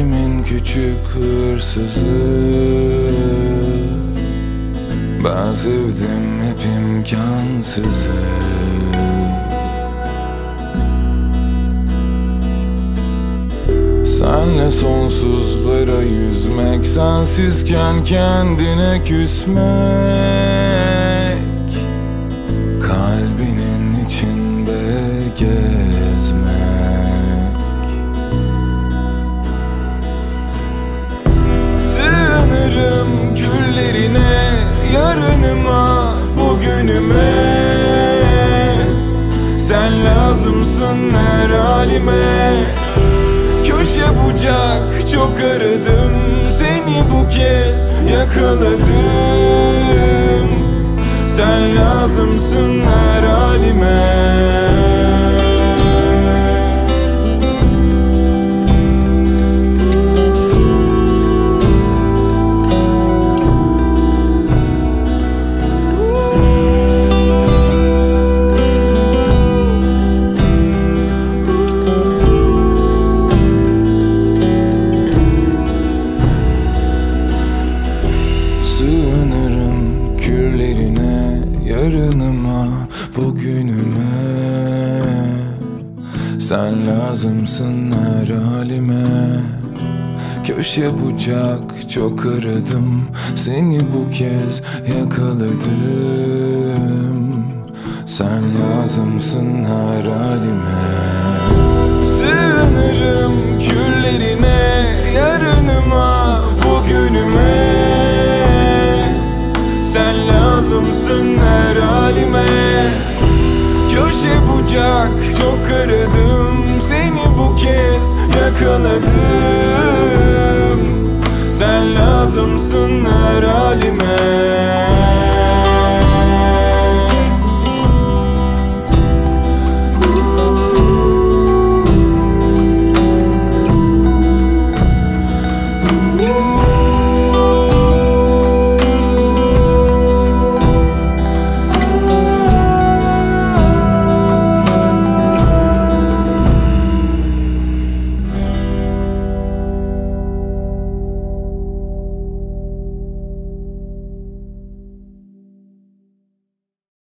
Kalbimin küçük hırsızı, ben sevdim hep imkansızı. Senle sonsuzlara yüzmek, sensizken kendine küsmek, kalbinin içinde gezmek. Sığınırım küllerine, yarınıma, bugünüme. Sen lazımsın her halime. Köşe bucak çok aradım, seni bu kez yakaladım. Sen lazımsın her halime. Sığınırım küllerine, yarınıma, bugünüme. Sen lazımsın her halime. Köşe bucak çok aradım, seni bu kez yakaladım. Sen lazımsın her halime. Sığınırım küllerine, yarınıma, bugünüme. Sen lazımsın her halime. Köşe bucak çok aradım, seni bu kez yakaladım. Sen lazımsın her halime.